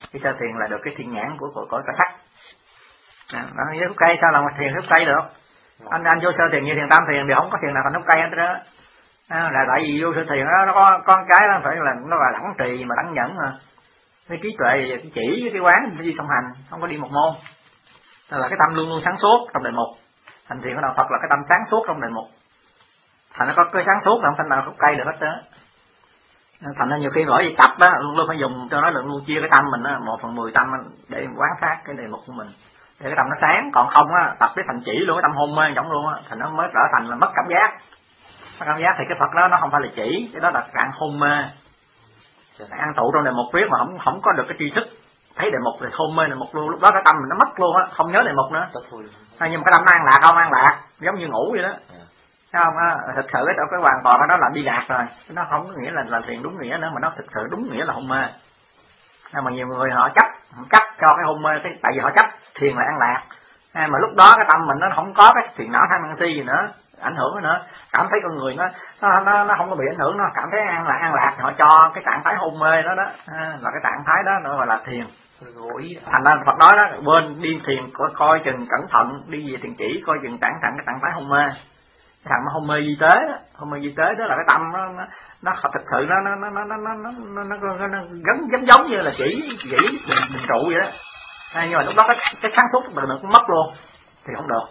Cái sơ thiền là được cái thiên nhãn của cõi sắc. Với hút cây sao làm thiền hút cây được? Anh vô sơ thiền như thiền tam thiền thì không có thiền nào thành hút cây hết đó. Là tại vì vô sơ thiền nó có cái đó phải là nó là đẳng trì mà đẳng nhẫn mà. Cái trí tuệ cái chỉ với cái quán đi song hành, không có đi một môn. Nên là cái tâm luôn luôn sáng suốt trong đề mục. Thành thiền của đạo Phật là cái tâm sáng suốt trong đề mục. Thành nó có cái sáng suốt là không thành nào hút cây được hết đó. Thành ra nhiều khi bởi vì tập đó luôn luôn phải dùng cho nó được luôn chia cái tâm mình đó, 1/10 tâm để quán sát cái đề mục của mình để cái tâm nó sáng. Còn không á tập cái thành chỉ luôn, cái tâm hôn mê giống luôn á, thành nó mới trở thành là mất cảm giác. Mất cảm giác thì cái Phật đó nó không phải là chỉ, cái đó là trạng hôn mê. An trụ trong đề mục riết mà không có được cái tri thức, thấy đề mục thì hôn mê đề mục luôn, lúc đó cái tâm mình nó mất luôn á, không nhớ đề mục nữa. Nhưng mà cái tâm nó an lạc không an lạc, giống như ngủ vậy đó. Thấy không á? Thực sự cái hoàn toàn đó là đi lạc rồi, nó không có nghĩa là thiền đúng nghĩa nữa, mà nó thực sự đúng nghĩa là hôn mê. Nhưng mà nhiều người họ chấp cho cái hôn mê, tại vì họ chấp thiền là an lạc. Mà lúc đó cái tâm mình nó không có cái phiền não tham sân si gì nữa ảnh hưởng nữa, cảm thấy con người nó không có bị ảnh hưởng, nó cảm thấy an lạc thì họ cho cái trạng thái hôn mê đó là cái trạng thái đó nó gọi là thiền. Thành ra Phật nói đó, bên đi thiền coi chừng cẩn thận, đi về thiền chỉ coi chừng cái trạng thái hôn mê. Cái thằng mà hôn mê di tế đó là cái tâm nó thực sự nó giống như là chỉ bình trụ vậy đó. Nhưng mà lúc đó cái sáng suốt mình cũng mất luôn thì không được.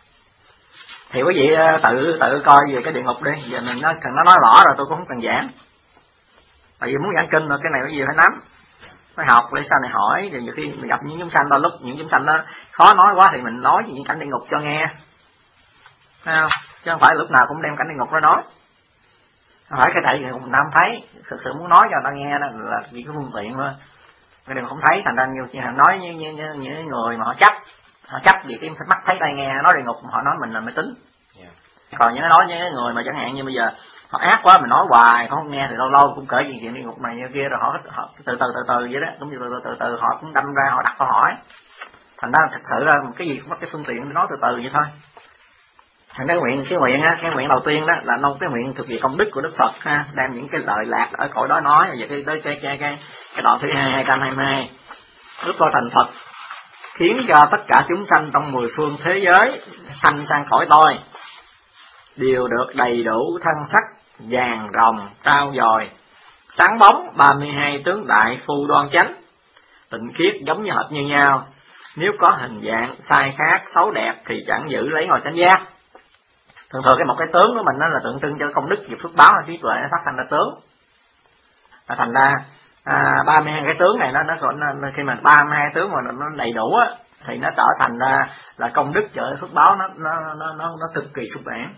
Thì quý vị tự coi về cái địa ngục đi, giờ mình nó nói rõ rồi tôi cũng không cần giảng. Tại vì muốn giảng kinh rồi cái này quý vị phải nắm, phải học để sau này hỏi. Thì nhiều khi mình gặp những chúng sanh đôi lúc những chúng sanh nó khó nói quá thì mình nói những cảnh địa ngục cho nghe. Thấy không? Chứ không phải lúc nào cũng đem cảnh địa ngục ra nói. Không phải cái này địa ngục mình không thấy, thực sự muốn nói cho người ta nghe đó là chỉ có phương tiện thôi. Cái điều không thấy thành ra nhiều chuyện nói như những người mà họ chấp vì cái mắt thấy tai nghe nói địa ngục, họ nói mình là mê tín. Còn như nó nói với người mà chẳng hạn như bây giờ họ ác quá mình nói hoài không nghe thì lâu lâu cũng kể chuyện địa ngục này như kia, rồi họ từ từ vậy đó, cũng như từ họ cũng đâm ra họ đặt câu hỏi. Thành ra thực sự là cái gì cũng có cái phương tiện nói từ vậy thôi. Thành cái nguyện đầu tiên đó là cái nguyện thực hiện công đức của Đức Phật ha, đem những cái lợi lạc ở cõi đó nói về cái đoạn thứ 222. Đức Phật thành Phật khiến cho tất cả chúng sanh trong 10 phương thế giới sanh sang cõi tôi đều được đầy đủ thân sắc vàng rồng trao dồi, sáng bóng 32 tướng đại phu đoan chánh, tịnh khiết giống như hệt như nhau. Nếu có hình dạng sai khác xấu đẹp thì chẳng giữ lấy ngồi chánh giác. Thường cái một cái tướng của mình đó là tượng trưng cho công đức và phước báo và trí tuệ nó phát sanh ra tướng. Thành ra 32 cái tướng này nó khi mà 32 tướng mà nó đầy đủ á thì nó trở thành ra là công đức trợ phước báo nó cực kỳ sung mãn.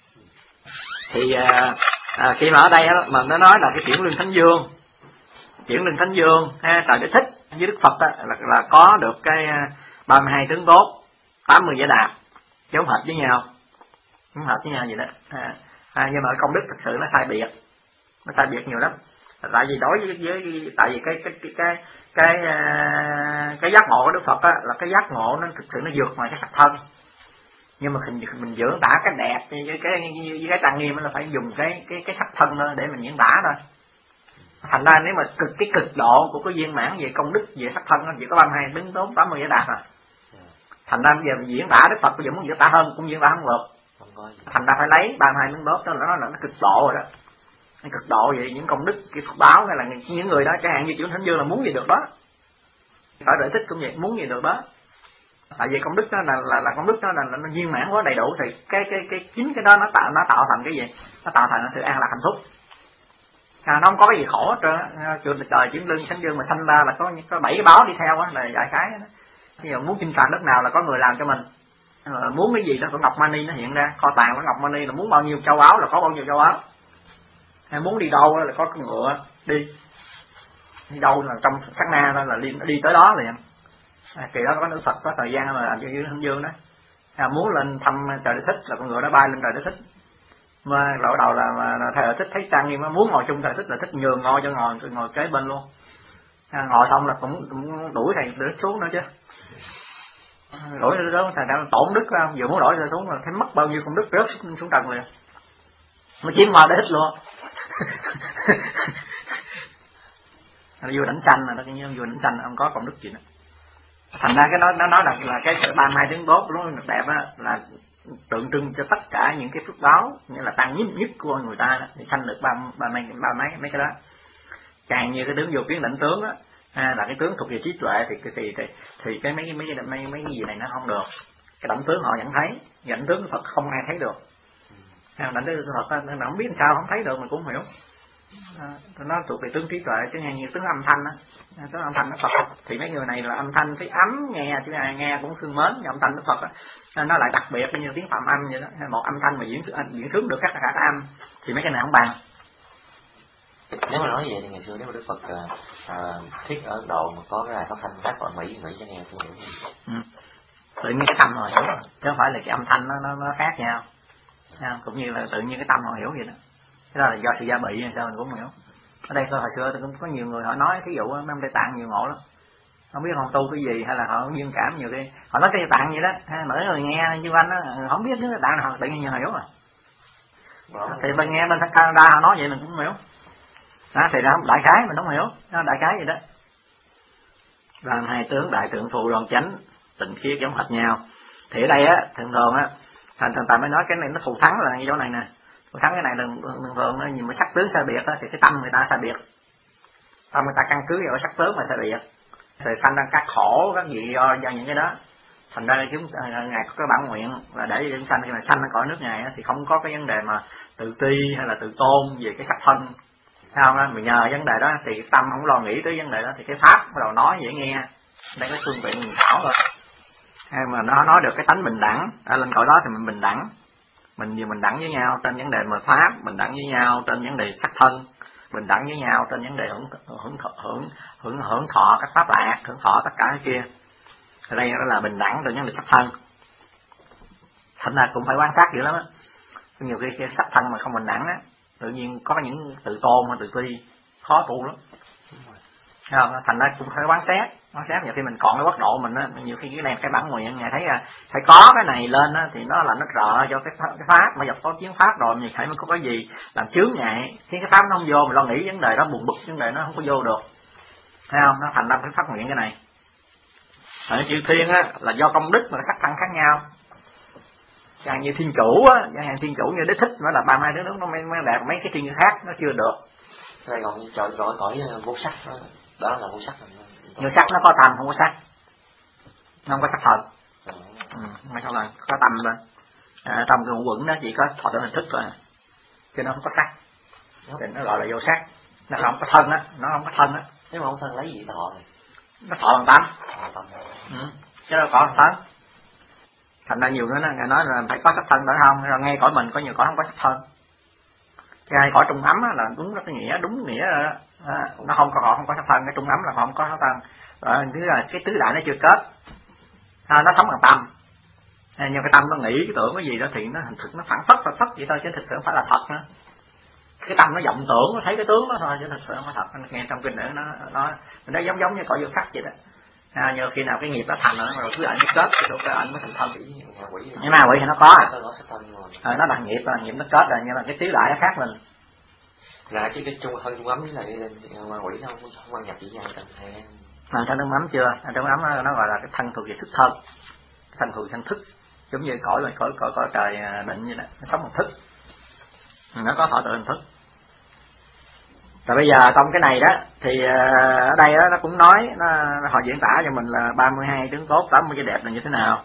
Thì khi mà ở đây á, mà nó nói là cái chuyển lương thánh dương ha, trời để thích với Đức Phật á, là có được cái 32 tướng tốt, 80 giải đạp giống hệt với nhau. Không hợp với nhau vậy đó. Nhưng mà công đức thực sự nó sai biệt nhiều lắm. Tại vì đối với tại vì cái giác ngộ của Đức Phật á, là cái giác ngộ nó thực sự nó vượt ngoài cái sắc thân. Nhưng mà mình diễn tả cái đẹp với cái trang nghiêm là phải dùng cái sắc thân đó để mình diễn tả thôi. Thành ra nếu mà cái cực độ của cái viên mãn về công đức về sắc thân nó chỉ có 32 đứng tốt 80 giải đạp à. Thành ra bây giờ mình diễn tả Đức Phật bây giờ muốn diễn tả hơn cũng diễn tả không được. Thành ra phải lấy 32 miếng bóp đó là nó cực độ rồi đó. Nó cực độ vậy, những công đức cái phước báo hay là những người đó chẳng hạn như Chuyển Thánh Dương là muốn gì được đó. Phải Đại Thích cũng vậy, muốn gì được đó. Tại vì công đức đó là công đức đó là nó viên mãn quá đầy đủ thì cái chính cái đó nó tạo thành cái gì? Nó tạo thành sự an lạc hạnh phúc. Nó không có cái gì khổ hết trơn. Trời Chuyển Thánh Dương mà sanh ra là có 7 cái báo đi theo á, là đại khái đó. Bây giờ muốn chinh phạt đất nào là có người làm cho mình. Muốn cái gì đó của Ngọc Mani nó hiện ra, kho tàng của Ngọc Mani là muốn bao nhiêu châu báu là có bao nhiêu châu báu. Hay muốn đi đâu là có con ngựa đi đâu là trong sát na đó là đi tới đó liền. Kỳ đó có Đức Phật có thời gian là làm cho Thánh Dương đó. Muốn lên thăm Trời Đại Thích là con ngựa đó bay lên Trời Đại Thích. Mà lộ đầu là Thầy Đại Thích thấy trang nghiêm muốn ngồi chung Trời Đại Thích là thích nhường ngồi cho ngồi kế bên luôn. Ngồi xong là cũng đuổi Thầy Đại Thích xuống nữa chứ. Đổi ra đó thành ra tổn đức không, vừa muốn đổi ra xuống là thấy mất bao nhiêu công đức rớt xuống trần liền, nó chiếm vào để thích luôn. nó vua đảnh sanh là nó vua đảnh sanh không có công đức gì nữa. Thành ra cái nó nói là cái 32 tướng tốt nó đẹp á, là tượng trưng cho tất cả những cái phước báo, nghĩa là tăng nhất của người ta đó, thì sanh được ba mấy cái đó. Càng như cái tướng vô kiến đảnh tướng á, là cái tướng thuộc về trí tuệ thì cái mấy cái gì này nó không được. Cái đảnh tướng họ vẫn thấy, đảnh tướng Phật không ai thấy được. Đảnh tướng Phật nó không biết sao không thấy được, mình cũng không hiểu. Nó thuộc về tướng trí tuệ, chứ như tướng âm thanh á, tướng âm thanh nó Phật thì mấy người này là âm thanh thấy ấm nghe, chứ nghe cũng thương mến. Âm thanh nó Phật á, nó lại đặc biệt như tiếng phạm âm vậy đó, một âm thanh mà diễn sướng được cả âm thì mấy cái này không bằng. Nếu mà nói vậy thì ngày xưa nếu mà Đức Phật thuyết ở Ấn Độ mà có cái đài phát thanh phát ở Mỹ cho nghe không hiểu. Tự nhiên cái tâm họ hiểu rồi, chứ không phải là cái âm thanh nó khác nhau. Cũng như là tự nhiên cái tâm họ hiểu vậy đó. Cái đó là do sự gia bị hay sao mình cũng hiểu. Ở đây hồi xưa tôi cũng có nhiều người họ nói, thí dụ mấy ông Tây Tạng nhiều ngộ lắm, không biết họ tu cái gì hay là họ duyên cảm nhiều cái họ nói Tây Tạng vậy đó, mỗi người nghe như anh đó không biết cái Tạng nào tự nhiên hiểu rồi. Thì bên nghe bên Canada họ nói vậy mình cũng hiểu. Đó, thì đó đại khái mình không hiểu, đó đại khái vậy đó. Làm hai tướng đại tượng phù đoàn chánh tình khiết giống hệt nhau. Thì ở đây á thường á thành ta mới nói cái này nó thù thắng là cái chỗ này nè. Thù thắng cái này thường nó nhìn mà sắc tướng sai biệt á, thì cái tâm người ta sai biệt. Tâm người ta căn cứ vào sắc tướng mà sai biệt. Rồi sanh ra các khổ các gì do những cái đó. Thành ra chúng ngài có cái bản nguyện là để chúng sanh khi mà sanh ở cõi nước ngài á, thì không có cái vấn đề mà tự ti hay là tự tôn về cái sắc thân. Sao đó, mình nhờ vấn đề đó thì tâm không lo nghĩ tới vấn đề đó thì cái pháp bắt đầu nói dễ nghe. Đây cái phương tiện mình xảo rồi. Hay mà nó nói được cái tánh bình đẳng, lên cõi đó thì mình bình đẳng. Mình bình đẳng với nhau trên vấn đề mà pháp, bình đẳng với nhau trên vấn đề sắc thân, bình đẳng với nhau trên vấn đề hưởng thọ các pháp lạc, hưởng thọ tất cả cái kia. Ở đây đó là bình đẳng trên vấn đề sắc thân. Thành ra cũng phải quan sát dữ lắm á. Nhiều khi sắc thân mà không bình đẳng á, tự nhiên có những tự tôn hay tự ti khó tu lắm. Thành ra cũng phải quan sát nhiều khi mình còn cái quốc độ mình á, nhiều khi cái này cái bản nguyện ngài thấy là phải có cái này lên á thì nó là nó trợ cho cái pháp mà dọc có chiến pháp rồi mình phải mới có cái gì làm chướng ngại khiến cái pháp nó không vô, mình lo nghĩ vấn đề đó buồn bực vấn đề nó không có vô được, thấy không? Nó thành ra phải phát nguyện cái này. Ở chữ thiên á là do công đức mà sắc thân khác nhau. Chẳng như thiên chủ á, chẳng hạn thiên chủ như Đế Thích nó là 32 đứa nó mới đẹp, mấy cái thiên khác nó chưa được. Đây còn như trời cõi vô sắc đó là vô sắc. Vô sắc nó có tâm không có sắc, nó không có sắc thật. Mà sao là có tâm lên. Trong cái ngũ quẩn đó chỉ có thọ tưởng hình thức thôi, chứ nó không có sắc. Thì nó gọi là vô sắc. Nó không có thân á, nó không có thân á. Nếu mà không thân lấy gì thọ? Nó thọ bằng tâm. Chứ đâu có bằng tâm. Thành ra nhiều người nói là phải có sắc thân phải không? Rồi ngay cõi mình có nhiều cõi không có sắc thân. Cái hai cõi trung ấm là đúng rất cái nghĩa, đúng nghĩa rồi đó. Nó không có sắc thân, cái trung ấm là không có sắc thân. Rồi thứ là cái tứ đại nó chưa kết. Nó sống bằng tâm. Nhưng cái tâm nó nghĩ cái tưởng cái gì đó thì nó hình thực nó phản phất vậy thôi, chứ thực sự không phải là thật nữa. Cái tâm nó vọng tưởng, nó thấy cái tướng đó thôi chứ thực sự không phải thật. Nghe trong kinh nữa nó giống như cõi vô sắc vậy đó. Nhờ khi nào cái nghiệp nó thành rồi cứ ảnh kết thì cái ảnh nó thành thân. Nhưng mà quỷ thì nó có nó là nghiệp nó kết rồi, nhưng mà cái tứ đại nó khác mình. Là cái trung thân trung ấm với lại ma quỷ nó không quan nhập với nhau thân trung ấm chưa? Trung ấm nó gọi là cái thân thuộc về thức thân, thân thuộc thân thức, giống như cõi trời định vậy đó, nó sống bằng thức, nó có thọ tự hình thức. Rồi bây giờ trong cái này đó thì ở đây đó nó cũng nói họ diễn tả cho mình là 32 tướng tốt 80 cái đẹp là như thế nào.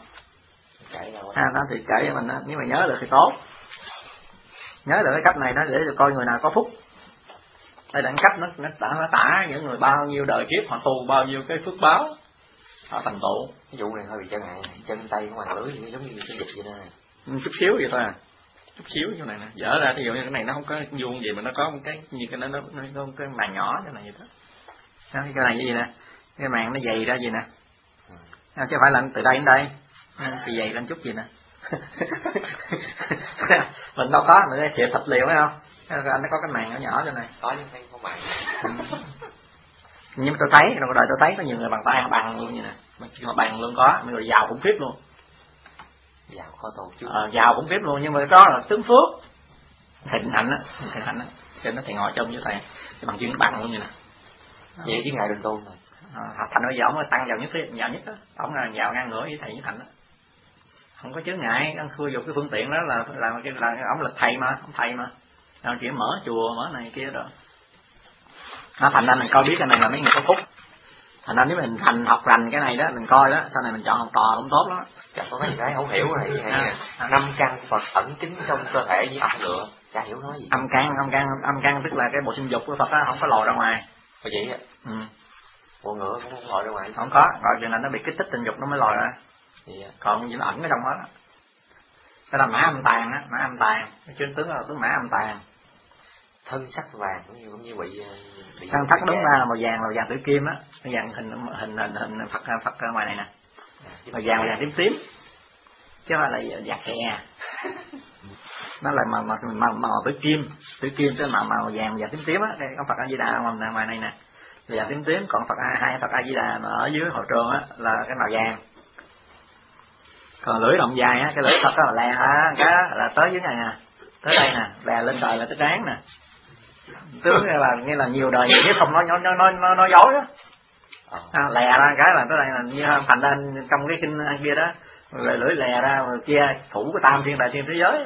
Đó thì kể cho mình đó, nếu mà nhớ được thì tốt. Nhớ được cái cách này đó để coi người nào có phúc. Đây là cách nó tả những người bao nhiêu đời kiếp họ tu bao nhiêu cái phước báo họ thành tựu. Ví dụ này hơi bị chân hại, chân tay của hoàng lưới giống như cái dịch vậy nè. Chút xíu vậy thôi à. Chút xíu như này nè, dở ra ví dụ như cái này nó không có vuông gì mà nó có một cái như cái nó có một cái màn nhỏ như này vậy đó. Cái này cái gì nè, cái màn nó dày ra gì nè, chứ không phải là từ đây đến đây, thì dày lên chút gì nè. Mình đâu có, mình chịu thịt liều phải không? Anh nó có cái màn nhỏ nhỏ cho này. Có nhưng không có màn. Nhưng mà tôi thấy trong đời tôi thấy có nhiều người bằng tay bằng luôn như nè, mà bằng luôn có, mấy người giàu khủng khiếp luôn. Giàu khó tu chứ. Giàu khủng khiếp luôn, nhưng mà đó là tướng phước. Thịnh hạnh á, cho nó thì ngồi trong với thầy, cái bằng chân nó bằng luôn như nè. vậy chứ ngài Đình Tôn này Thành bây giờ ông tăng giàu nhất đó, ông là giàu ngang ngửa với thầy với Thành đó, không có chướng ngại. Ông xui dục cái phương tiện đó là ông là thầy mà, ông thầy mà, nào chỉ mở chùa mở này kia rồi. Thành ra mình coi biết cái này là mấy người có phúc. Thành ra nếu mình thành học rành cái này đó, mình coi đó, sau này mình chọn học trò cũng tốt lắm. Chắc có mấy cái không hiểu này, năm căn Phật ẩn kín trong cơ thể với ốc lửa, chả hiểu nói gì. Âm căn tức là cái bộ sinh dục của Phật đó, không có lòi ra ngoài. Có vậy á? Bộ ngựa cũng không lòi ra ngoài. Không có, rồi chừng nào nó bị kích thích tình dục nó mới lòi ra. Còn gì nó ẩn ở trong đó. Cái là mã âm tàn á, mã âm tàn, cái chân tướng là tướng mã âm tàn. Thân sắc vàng cũng như bị thân sắc đúng ra là màu vàng tử kim á, cái vàng hình Phật ngoài này nè, màu vàng tím tím, chứ không phải là vàng khè. Nó là màu tử kim chứ màu vàng tím tím á. Cái ông Phật A Di Đà ngoài này nè vàng tím tím, còn hai Phật A Di Đà mà ở dưới hội trường á là cái màu vàng. Còn lưỡi rộng dài á, cái lưỡi Phật đó là lè cái là tới dưới này nè, tới đây nè, lè lên trời là tới trán nè. Tướng nghe là nhiều đời chứ không nói dối đó. Lè ra cái là tới đây là như Thành ra trong cái kinh kia đó, lưỡi lè ra rồi kia thủ cái tam thiên đại thiên thế giới.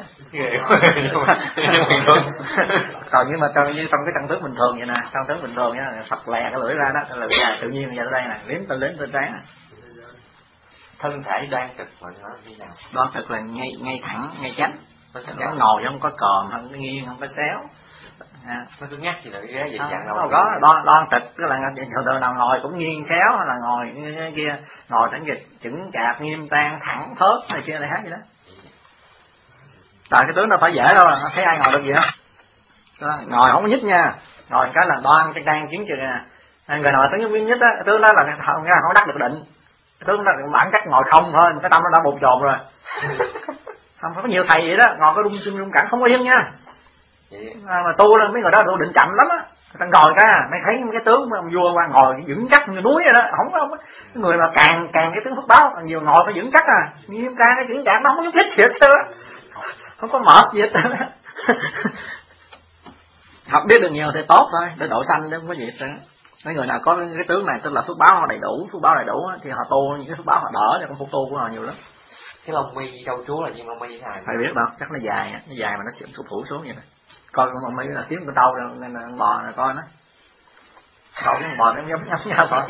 Còn nhưng mà trong cái trang tướng bình thường vậy nè, trong tướng bình thường nha, Phật lè cái lưỡi ra đó, cái lưỡi ra tự nhiên ra tới đây nè, liếm tên trán. Thân thể đoan trực mà nó như nào? Đoan trực là ngay thẳng, ngay chánh. Chẳng ngồi chứ không có còm, không có nghiêng, không có xéo. Nó cứ nhắc gì là cái ghế vậy dạng đâu. Không có, đoan trực tức là thường nào ngồi cũng nghiêng xéo, hay là ngồi cái kia, ngồi đánh dịch chững chạc nghiêm trang thẳng thớt này kia này hát gì đó. Tại cái tướng đâu phải dễ đâu, thấy ai ngồi được gì không? Ngồi không có nhích nha, ngồi cái là đoan cái trang kiến chừng nè. Người nào tướng nhích á, tướng đó là không đắc được định. Tướng đó là bản chất ngồi không thôi, cái tâm nó đã bồn chồn rồi. Không có nhiều thầy vậy đó, ngồi có rung cẳng không có yên nha. Mà tu lên mấy người đó tu định chậm lắm á. Ta ngồi cái mày thấy cái tướng ông vua qua ngồi vững chắc như núi vậy đó, không có cái người mà càng cái tướng phước báo nhiều ngồi phải vững chắc nghiêm ca cái vững chạc nó không có nhúc nhích gì hết trơn, không có mệt gì hết trơn. Học biết được nhiều thì tốt thôi, để độ sanh chứ không có gì hết trơn. Mấy người nào có cái tướng này tức là phước báo họ đầy đủ thì họ tu những cái phước báo họ đỡ cho công phu tu của họ nhiều lắm. Cái lông mi châu chúa là như lông mi thế này. Phải biết đâu, chắc nó dài mà nó sẽ phủ xuống vậy này. Coi con mấy là kiếm con tàu rồi nên là con bò này coi nó. Cậu con bò nó giống nhau thôi.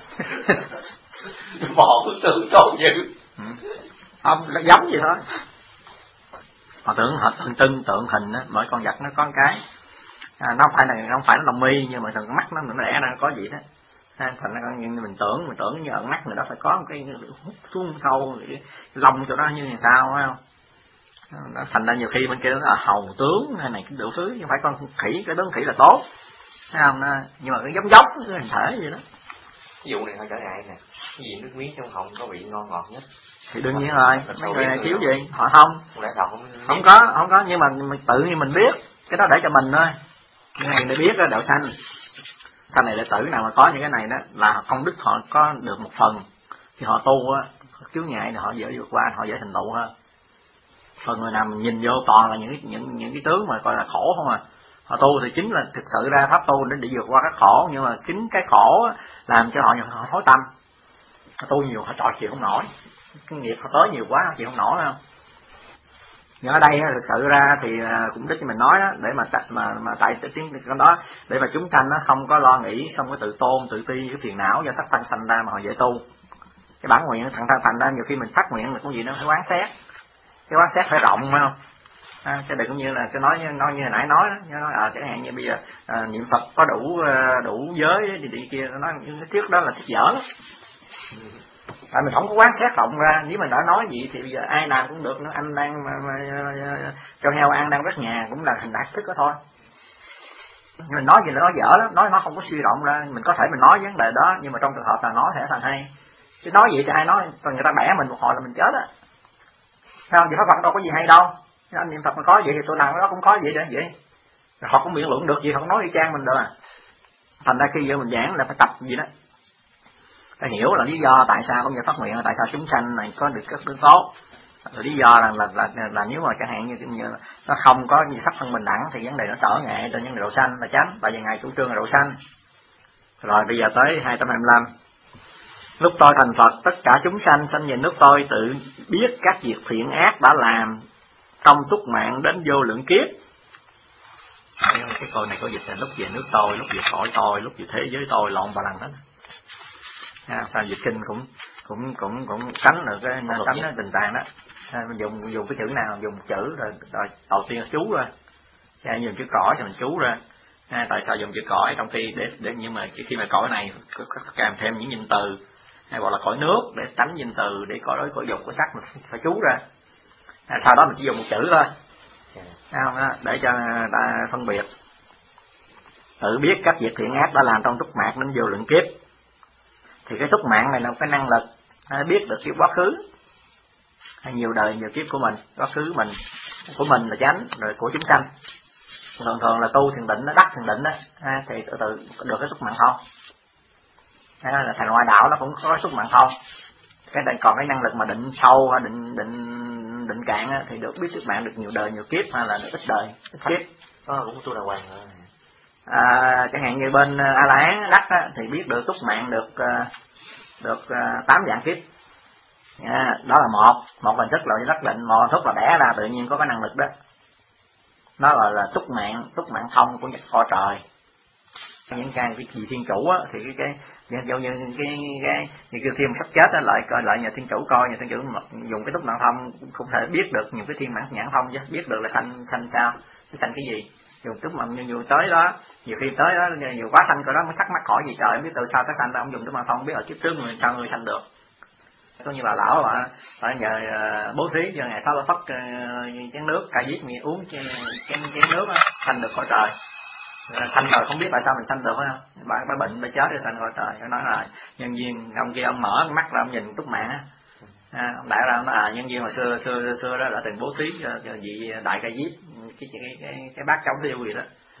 Bò cũng tưởng tốt dữ. Không, nó giống vậy thôi. Họ tượng hình á, mỗi con vật nó có một cái. Nó không phải nó lông mi nhưng mà thường cái mắt nó đẻ ra có gì đó. Thành ra mình tưởng như ở mắt người đó phải có một cái hút xuống sâu, cái lông chỗ đó như thế sao phải không? Thành ra nhiều khi bên kia nó là hầu tướng hay này cái đủ thứ, nhưng phải con khỉ, cái tướng khỉ là tốt, thấy không? Nhưng mà cái giống cái hình thể gì đó. Ví dụ này hơi trở ngại nè, cái gì nước miếng trong họng có vị ngon ngọt nhất thì đương nhiên rồi, mấy người này thiếu gì họ không có, nhưng mà tự nhiên mình biết cái đó để cho mình thôi, cái này để biết đó đạo sanh. Sau này đệ tử nào mà có những cái này đó là công đức họ có được một phần, thì họ tu á, chướng ngại thì họ dễ vượt qua, họ dễ thành tựu hơn. Còn người nào mình nhìn vô toàn là những cái tướng mà gọi là khổ không họ tu thì chính là thực sự ra pháp tu để vượt qua cái khổ, nhưng mà chính cái khổ làm cho họ thối tâm. Họ tu nhiều họ chịu không nổi, cái nghiệp họ tới nhiều quá họ chịu không nổi không. Nhưng ở đây thực sự ra thì cũng đích mình nói đó, để mà tại tiếng con đó để mà chúng sanh nó không có lo nghĩ, không có tự tôn tự ti cái phiền não do sắc tăng sanh ra mà họ dễ tu. Cái bản nguyện thành ra nhiều khi mình phát nguyện là cũng gì nó phải quán xét, cái quán xét phải rộng phải không? Chứ đừng cũng như là cái nói như hồi nãy nói chẳng hạn như bây giờ niệm Phật có đủ giới đi kia, nó nói cái trước đó là thiết dở lắm. Tại mình không có quán xét rộng ra, nếu mình đã nói gì thì bây giờ ai làm cũng được nữa. Anh đang cho heo ăn đang vắt nhà cũng là thành đạt thức đó thôi. Mình nói gì là nói dở lắm, nó không có suy rộng ra. Mình có thể mình nói vấn đề đó, nhưng mà trong trường hợp là nói thể thành hay. Chứ nói gì thì ai nói, còn người ta bẻ mình một hồi là mình chết á. Sao vậy? Pháp Phật đâu có gì hay đâu. Anh niệm Phật mà có vậy thì tôi nào nó cũng có vậy đó vậy. Họ cũng biện luận được gì, họ nói y chang mình được à. Thành ra khi giờ mình giảng là phải tập gì đó. Ta hiểu là lý do tại sao cũng như phát nguyện là tại sao chúng sanh này có được các đức tốt. Rồi lý do là nếu mà chẳng hạn như nó không có như sắc thân bình đẳng thì vấn đề nó trở ngại trên vấn đề độ sanh là tránh, tại vì ngài chủ trương là độ sanh. Rồi bây giờ tới 225. Lúc tôi thành Phật, tất cả chúng sanh sanh về nước tôi tự biết các việc thiện ác đã làm trong túc mạng đến vô lượng kiếp. Cái câu này có dịch là lúc về nước tôi, lúc về cõi tôi, lúc về thế giới tôi, lộn ba lần hết. Sao dịch kinh cũng tránh được cái tránh cái tình trạng đó. Dùng cái chữ nào, dùng chữ rồi đầu tiên là chú ra, dùng chữ cõi rồi mình chú ra. Tại sao dùng chữ cõi trong khi để nhưng mà khi mà cõi này có kèm thêm những danh từ hay gọi là cõi nước để tránh danh từ để cõi đối cõi dục của sắc mình phải chú ra. Sau đó mình chỉ dùng một chữ thôi, không đó, để cho ta phân biệt. Tự biết các việc thiện ác đã làm trong túc mạng đến vô lượng kiếp. Thì cái túc mạng này là một cái năng lực biết được cái quá khứ hay nhiều đời nhiều kiếp của mình, quá khứ mình của mình là chánh, rồi của chúng sanh. Thường là tu thiền định, nó đắc thiền định đó, thì tự được cái túc mạng thông. Là thành ngoại đạo nó cũng có túc mạng thông. Còn cái năng lực mà định sâu hay định cạn thì được biết túc mạng được nhiều đời nhiều kiếp hay là được ít đời ít kiếp. Đó cũng tu đà hoàng rồi. Chẳng hạn như bên A La Hán đắc thì biết được túc mạng được 8 dạng kiếp. Đó là một hình thức là đắc định, một hình thức là đẻ ra tự nhiên có cái năng lực đó. Nó gọi là túc mạng thông của cõi trời. Những cái vị thiên chủ á, thì cái như thiên sắp chết á, lại nhà thiên chủ coi, nhà thiên chủ dùng cái túc mạng thông không thể biết được những cái thiên nhãn thông chứ, biết được là sanh sao, sanh cái gì. Dùng túc mạng nhiều tới đó, nhiều khi tới đó nhiều quá sanh coi đó mới thắc mắc hỏi gì trời, không biết từ sao tới sanh, ông dùng túc mạng thông biết ở kiếp trước người sao người sanh được. Có như bà lão bà nhờ bố thí cho ngày sau là phất chén nước cà diếp mình uống chén nước đó, sanh được cõi trời. Sanh rồi không biết tại sao mình sanh được phải không? Bà bệnh bà chết rồi sanh cõi trời. Nó nói là nhân viên ông kia ông mở mắt ra ông nhìn túc mạng á. Ông đại ra ông nói nhân viên hồi xưa đó đã từng bố thí cho vị đại ca diếp cái bát cháo tiêu gì đó.